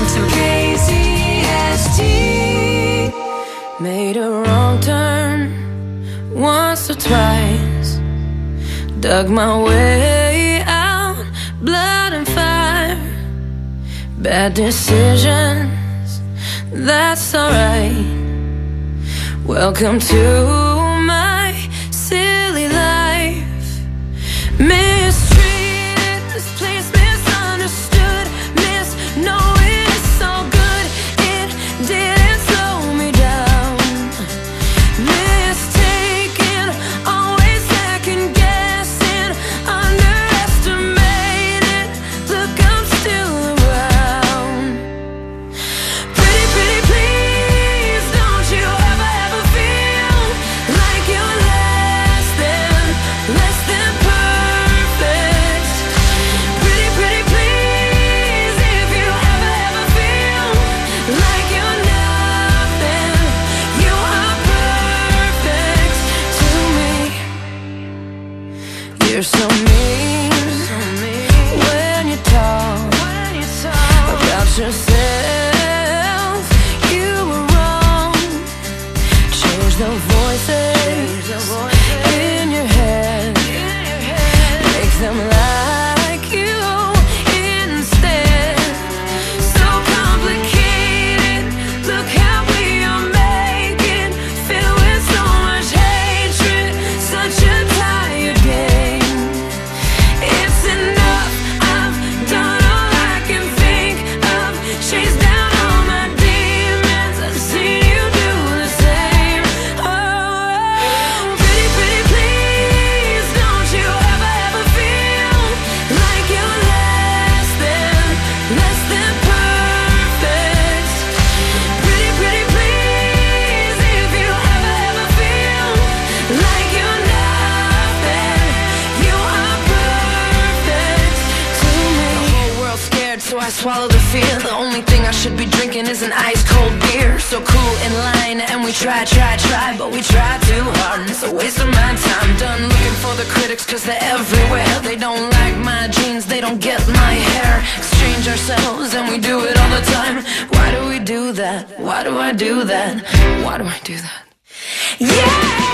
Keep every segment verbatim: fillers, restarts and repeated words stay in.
listening to K Z S T. Made a wrong turn once or twice, dug my way out, blood and fire. Bad decisions, that's alright. Welcome to my silly life. Mistreated, this place misunderstood, misknowing it's so good, it didn't slow me down. Mistaken, always second guessing, underestimated, look, I'm still around. Pretty, pretty, please, don't you ever, ever feel like you're less than, less than perfect. Pretty, pretty, please, if you ever, ever feel like you're nothing, you are perfect to me. You're so mean when you talk about yourself. You were wrong. Change the voices in your head, make them like you instead. So complicated, look how we are making, filled with so much hatred, such a tired game. It's enough, I've done all I can think of, chased down all my demons, I've seen you do the same. Oh, pretty, pretty, please, don't you ever, ever feel like you're less than, less than perfect. Pretty, pretty, please, if you ever, ever feel like you're nothing, you are perfect to me. The whole world's scared, so I swallow the fear. The only thing I should be drinking is an ice cold beer. So cool in line, and we try, try, try, but we try too hard, and it's a waste of my time. Done looking for the critics, cause they're everywhere. They don't like my jeans, they don't get my hair. Exchange ourselves, and we do it all the time. Why do we do that? Why do I do that? Why do I do that? Yeah!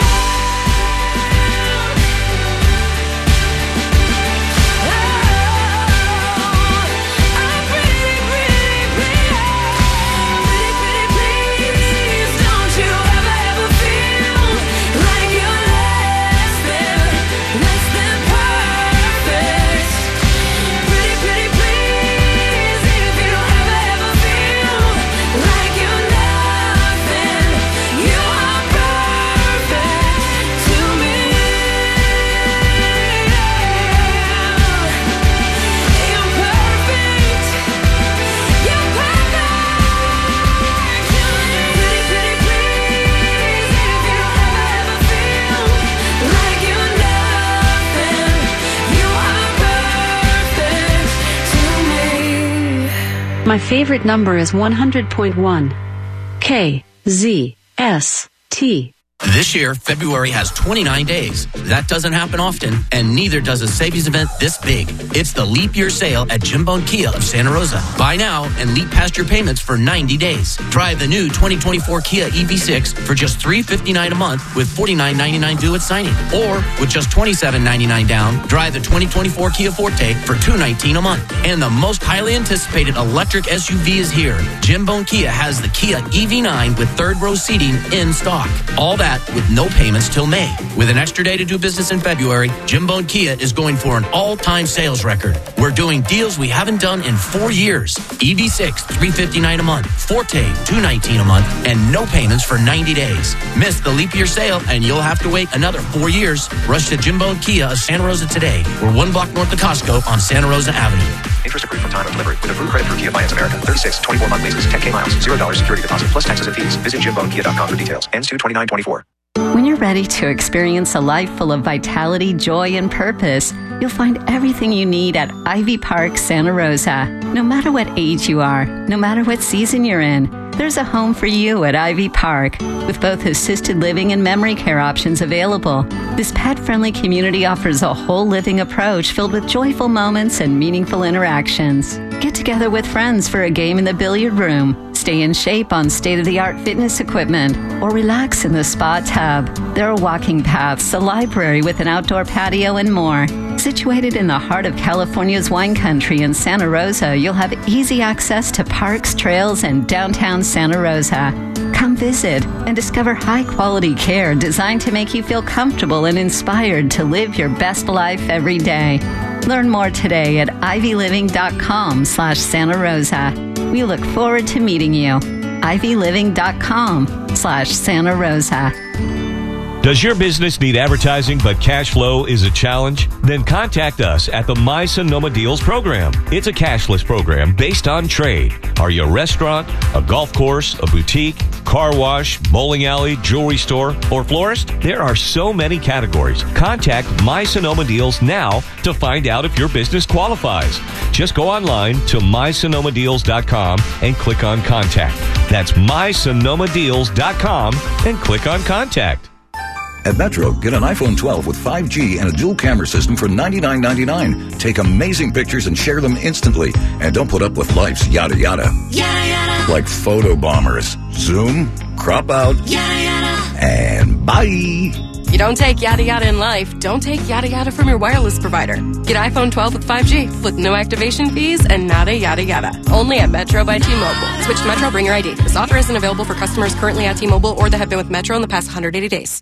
My favorite number is one hundred point one. K Z S T. This year, February has twenty-nine days. That doesn't happen often, and neither does a savings event this big. It's the Leap Year Sale at Jim Bone Kia of Santa Rosa. Buy now and leap past your payments for ninety days. Drive the new twenty twenty-four Kia E V six for just three hundred fifty-nine dollars a month with forty-nine ninety-nine due at signing. Or with just twenty-seven ninety-nine down, drive the twenty twenty-four Kia Forte for two hundred nineteen dollars a month. And the most highly anticipated electric S U V is here. Jim Bone Kia has the Kia E V nine with third row seating in stock. All that with no payments till May. With an extra day to do business in February, Jim Bone Kia is going for an all-time sales record. We're doing deals we haven't done in four years. E V six, three hundred fifty-nine dollars a month. Forte, two hundred nineteen dollars a month. And no payments for ninety days. Miss the leap year sale and you'll have to wait another four years. Rush to Jim Bone Kia of Santa Rosa today. We're one block north of Costco on Santa Rosa Avenue. Interest accrued from time of delivery with approved credit through Kia Finance America. thirty-six, twenty-four month leases, ten K miles, zero dollars security deposit plus taxes and fees. Visit jim bone kia dot com for details. Ends two twenty-nine twenty-four. When you're ready to experience a life full of vitality, joy, and purpose, you'll find everything you need at Ivy Park, Santa Rosa. No matter what age you are, no matter what season you're in, there's a home for you at Ivy Park, with both assisted living and memory care options available. This pet-friendly community offers a whole living approach filled with joyful moments and meaningful interactions. Get together with friends for a game in the billiard room, stay in shape on state-of-the-art fitness equipment, or relax in the spa tub. There are walking paths, a library with an outdoor patio, and more. Situated in the heart of California's wine country in Santa Rosa, you'll have easy access to parks, trails, and downtown Santa Rosa. Come visit and discover high-quality care designed to make you feel comfortable and inspired to live your best life every day. Learn more today at ivyliving.com slash Santa Rosa. We look forward to meeting you. ivyliving.com slash Santa Rosa. Does your business need advertising but cash flow is a challenge? Then contact us at the My Sonoma Deals program. It's a cashless program based on trade. Are you a restaurant, a golf course, a boutique, car wash, bowling alley, jewelry store, or florist? There are so many categories. Contact My Sonoma Deals now to find out if your business qualifies. Just go online to my sonoma deals dot com and click on Contact. That's my sonoma deals dot com and click on Contact. At Metro, get an iPhone twelve with five G and a dual camera system for ninety-nine ninety-nine. Take amazing pictures and share them instantly. And don't put up with life's yada yada. Yada yada. Like photo bombers. Zoom, crop out, Yada yada. and bye. You don't take yada yada in life, don't take yada yada from your wireless provider. Get iPhone twelve with five G with no activation fees and nada yada yada. Only at Metro by T-Mobile. Switch to Metro, bring your I D. This offer isn't available for customers currently at T-Mobile or that have been with Metro in the past one hundred eighty days.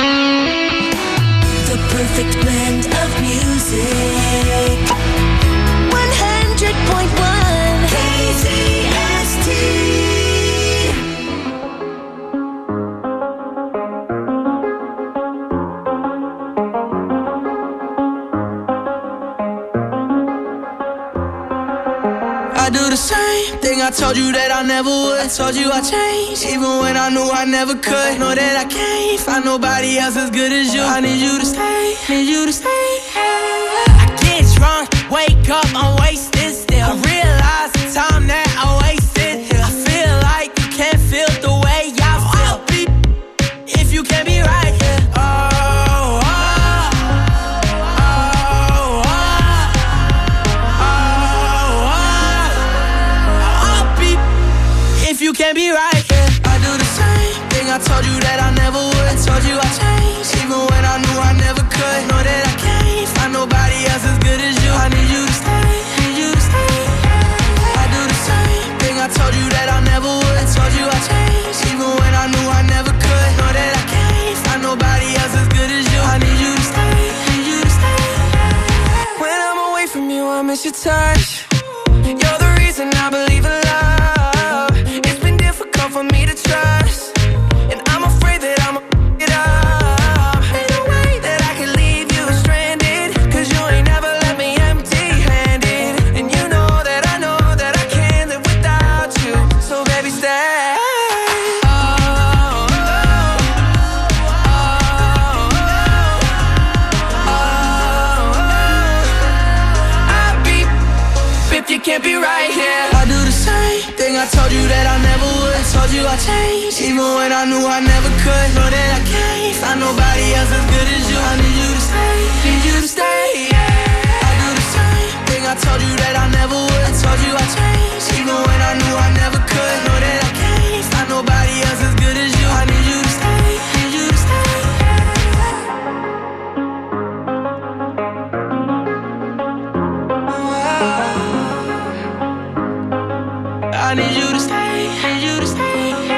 The perfect blend of music. one hundred point one K Z S T. I do the same thing I told you that I never would. I told you I changed, even when I knew I never could. Know that I can't find nobody else as good as you. I need you to stay, need you to stay. I get drunk, wake up, I'm wasted still. I realize the time that I wasted here. I feel like you can't feel the way I feel. I'll be if you can't be right here. Oh, oh, oh, oh, oh, oh. I'll be if you can't be right here. I do the same thing I told you that I never would. I told you I changed, even when I knew I never could. Know that I can't find nobody else as good as you. I need you to stay, need you to stay. I do the same thing I told you that I never would. I told you I changed, even when I knew I never could. Know that I can't find nobody else as good as you. I need you to stay, need you to stay. When I'm away from you, I miss your touch. You're the reason I believe in love. It's been difficult for me to trust, and I'm afraid that I'm a it up. Ain't no way that I can leave you stranded, cause you ain't never left me empty-handed. And you know that I know that I can't live without you. So baby, stay. Oh, oh, oh, oh, oh. I'll be if you can't be right here. I do the same thing I told you that I never would. I told you I changed, even when I knew I never could. Know that I can't find nobody else as good as you. I need you to stay, need you to stay. I do the same thing I told you that I never would. I told you I changed, even when I knew I never could. Know that I can't find nobody else as good as you. I need you to stay, need you to stay. I need you to stay, need you to stay.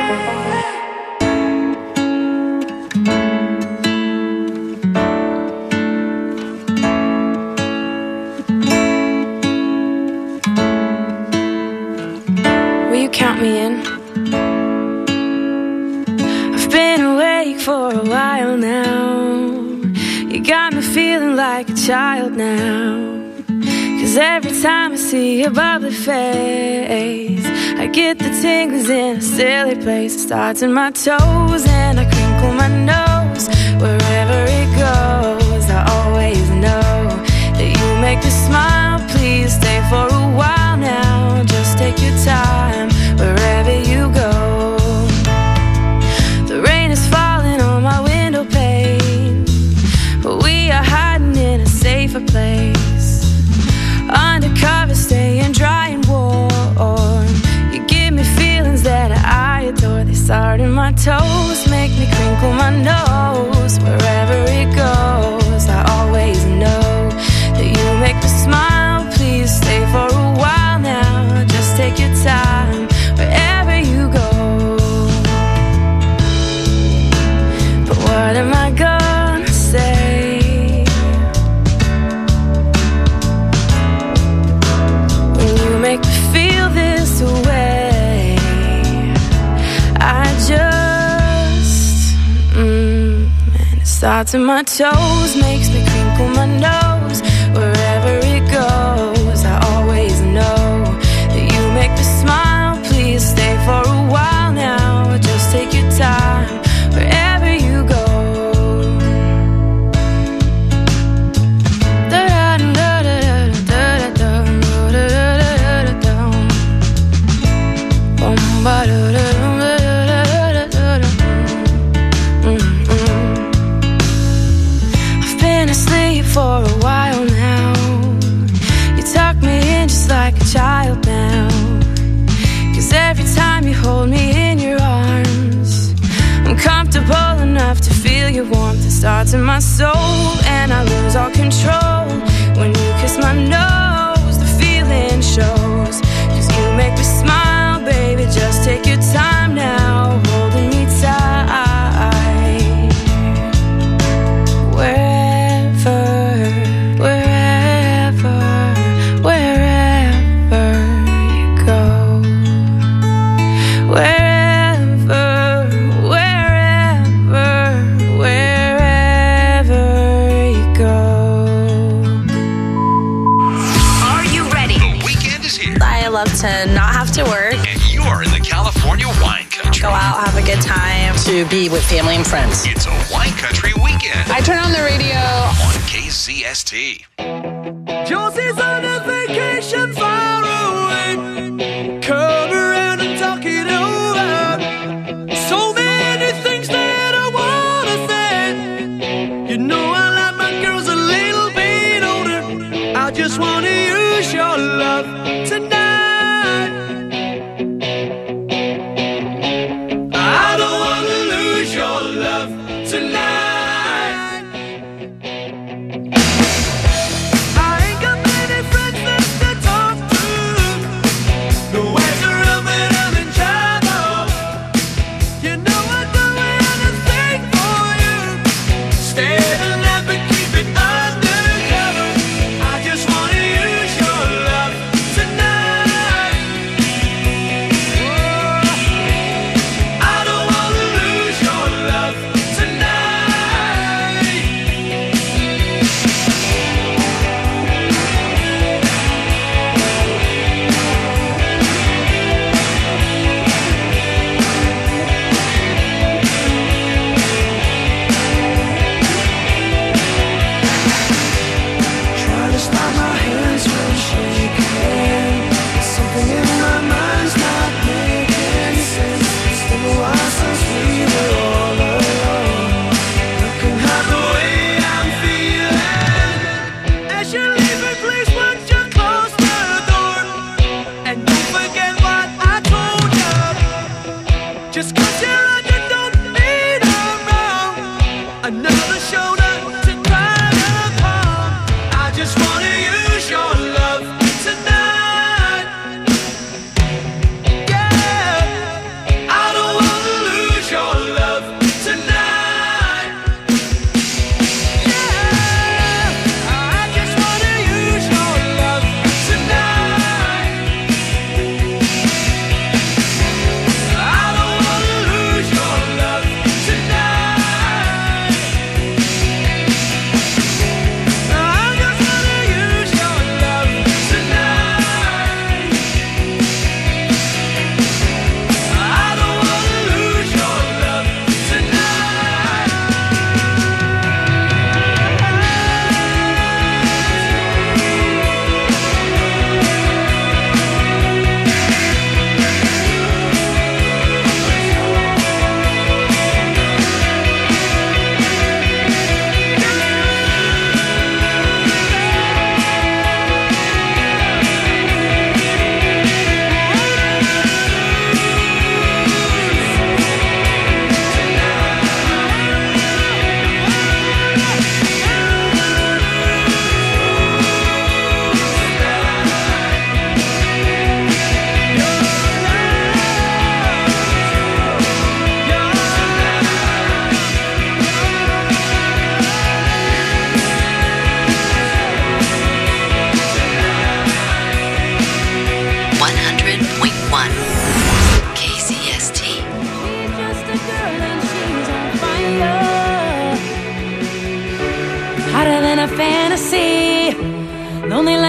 Will you count me in? I've been awake for a while now. You got me feeling like a child now. Cause every time I see your bubbly face, I get the tingles in a silly place. It starts in my toes and I crinkle my nose. Wherever it goes, I always know that you make me smile. Please stay for a while now. Just take your time wherever you go. toes, make me crinkle my nose. Wherever it goes, I always know that you make me smile. Please stay for a while now. Just take your time wherever you go. But what am I gonna say when you make me feel this way? I just, mm, and it starts in my toes, makes me crinkle my nose. Wherever it goes, I always know that you make me smile. Please stay for a while now. Just take your time wherever you go. I've been asleep for a while now. You tuck me in just like a child now. 'Cause every time you hold me in your arms, I'm comfortable enough to feel your warmth. It starts in my soul and I lose all control. When you kiss my nose, the feeling shows. 'Cause you make me smile, baby, just take your time now, holding me tight. Wherever, wherever, wherever you go. Wherever, wherever, wherever you go. Are you ready? The weekend is here. I love to not have to work. And you are in the California wine country. Go out, have a good time. To be with family and friends. It's a wine country weekend I turn on the radio. on K Z S T. Josie's on a vacation far away. Come around and talk it over. So many things that I wanna say. You know I like my girls a little bit older. I just wanna use your love tonight. I don't wanna lose your love tonight. I ain't got many friends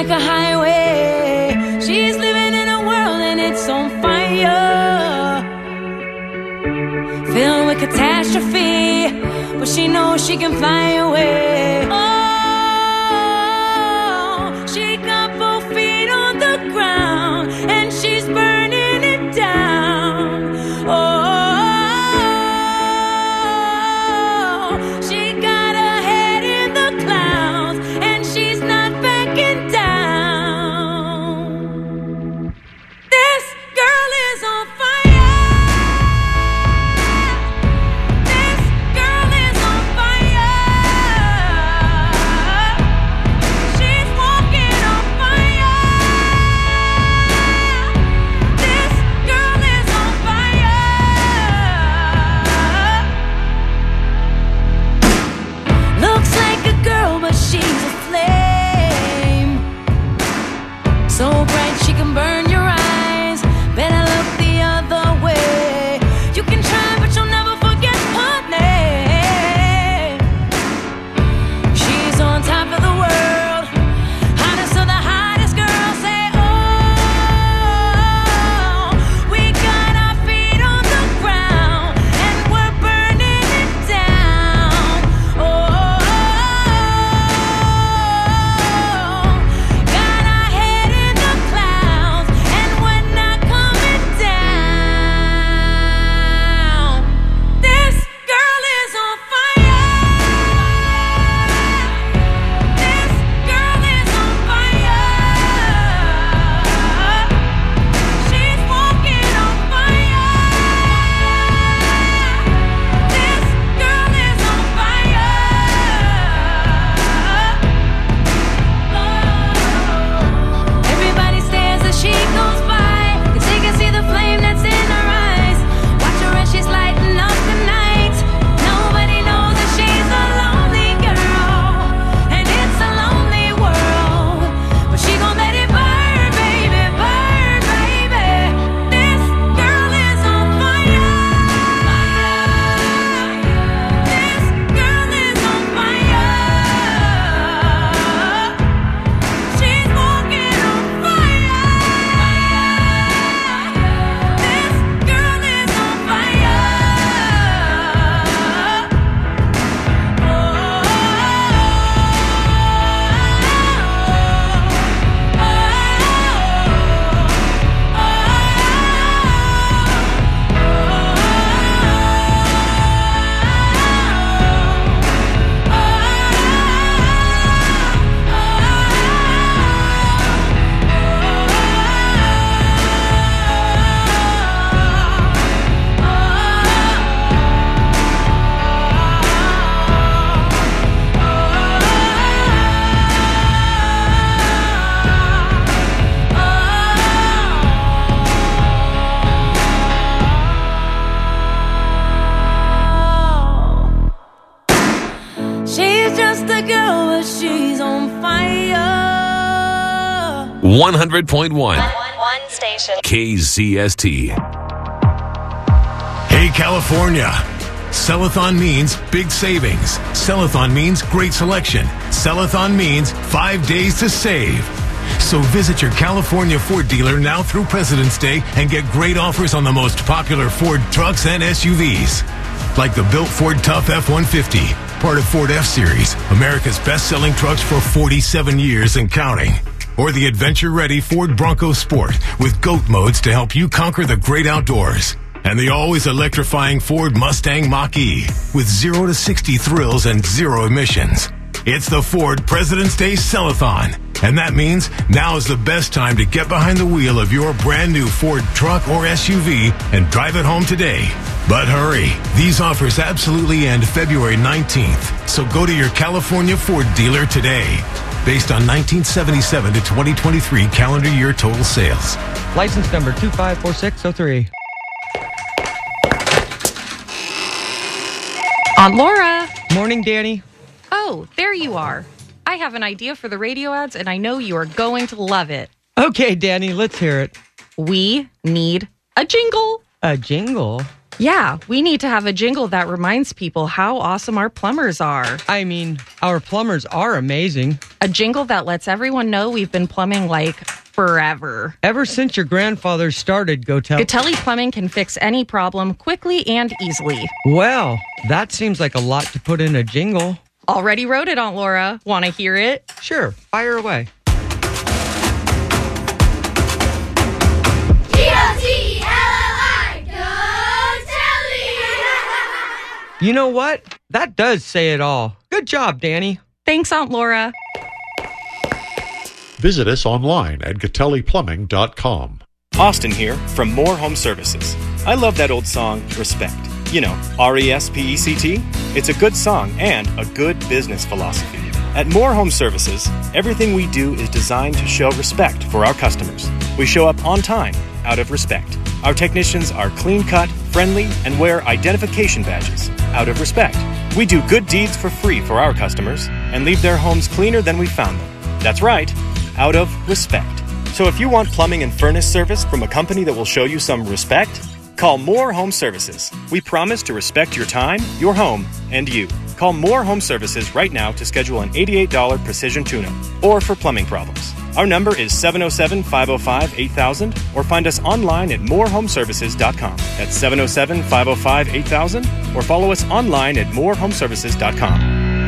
like a highway. She's living in a world and it's on fire, filled with catastrophe, but she knows she can fly away. Oh, she got both feet on the ground and she's burning it down. Oh, she got her head in the clouds and she's not backing down. This girl is on fire. This girl is on fire. She's walking on fire. This girl is on fire. Looks like a girl, but she's a flame. So bright she can burn your eyes. Better look the other way. You can try, but you'll never forget her name. She's on top of the world, hottest of the hottest girls. Say, oh, we got our feet on the ground and we're burning it down. Oh, got our head in the clouds and we're not coming down. This girl is on fire. This girl is on fire. She's walking on fire. This girl is on fire. Everybody stares as she goes by, 'cause they can see the flame that's in her eyes. Watch her as she's lighting up the night. Nobody knows that she's a lonely girl, and it's a lonely world. But she gon' let it burn, baby, burn, baby. This girl is on fire. This girl is on fire. She's walking on fire. This girl is on fire. She's just a girl, but she's on fire. one hundred point one One station. K Z S T. Hey, California. Sellathon means big savings. Sellathon means great selection. Sellathon means five days to save. So visit your California Ford dealer now through President's Day and get great offers on the most popular Ford trucks and S U Vs. Like the built Ford Tough F one fifty, part of Ford F-Series, America's best-selling trucks for forty-seven years and counting. Or the adventure-ready Ford Bronco Sport with GOAT modes to help you conquer the great outdoors. And the always electrifying Ford Mustang Mach-E with zero to sixty thrills and zero emissions. It's the Ford President's Day Sellathon. And that means now is the best time to get behind the wheel of your brand new Ford truck or S U V and drive it home today. But hurry, these offers absolutely end February nineteenth. So go to your California Ford dealer today. Based on nineteen seventy-seven to twenty twenty-three calendar year total sales. License number two five four six zero three. Aunt Laura. Morning, Danny. Oh, there you are. I have an idea for the radio ads, and I know you are going to love it. Okay, Danny, let's hear it. We need a jingle. A jingle? Yeah, we need to have a jingle that reminds people how awesome our plumbers are. I mean, our plumbers are amazing. A jingle that lets everyone know we've been plumbing like forever. Ever since your grandfather started Gotel. Gatelli Plumbing can fix any problem quickly and easily. Well, that seems like a lot to put in a jingle. Already wrote it, Aunt Laura. Want to hear it? Sure, fire away. You know what? That does say it all. Good job, Danny. Thanks, Aunt Laura. Visit us online at gatelli plumbing dot com. Austin here from More Home Services. I love that old song, Respect. You know, R E S P E C T. It's a good song and a good business philosophy. At More Home Services, everything we do is designed to show respect for our customers. We show up on time, out of respect. Our technicians are clean-cut, friendly, and wear identification badges, out of respect. We do good deeds for free for our customers and leave their homes cleaner than we found them. That's right, out of respect. So if you want plumbing and furnace service from a company that will show you some respect, call More Home Services. We promise to respect your time, your home, and you. Call More Home Services right now to schedule an eighty-eight dollars precision tune-up or for plumbing problems. Our number is seven oh seven, five oh five, eight thousand or find us online at more home services dot com. That's seven oh seven, five oh five, eight thousand or follow us online at more home services dot com.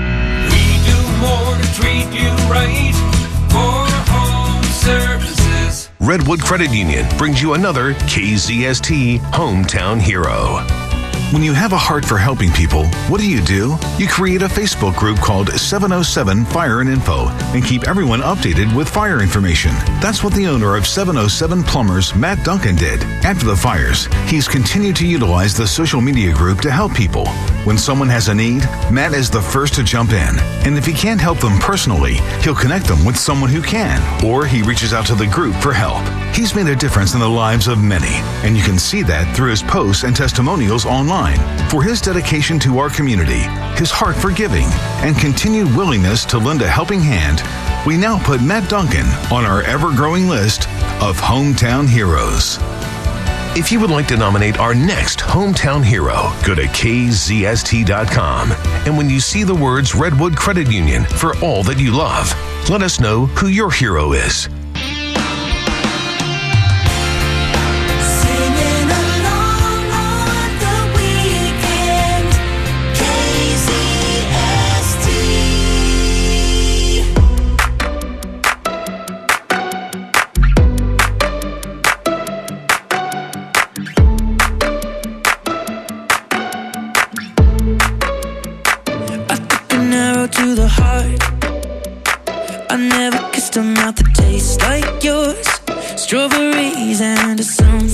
We do more to treat you right. More Home Services. Redwood Credit Union brings you another K Z S T Hometown Hero. When you have a heart for helping people, what do you do? You create a Facebook group called seven oh seven Fire and Info and keep everyone updated with fire information. That's what the owner of seven oh seven Plumbers, Matt Duncan, did. After the fires, he's continued to utilize the social media group to help people. When someone has a need, Matt is the first to jump in. And if he can't help them personally, he'll connect them with someone who can. Or he reaches out to the group for help. He's made a difference in the lives of many, and you can see that through his posts and testimonials online. For his dedication to our community, his heart for giving, and continued willingness to lend a helping hand, we now put Matt Duncan on our ever-growing list of Hometown Heroes. If you would like to nominate our next Hometown Hero, go to K Z S T dot com. And when you see the words Redwood Credit Union for all that you love, let us know who your hero is. To the heart, I never kissed a mouth that tastes like yours. Strawberries and some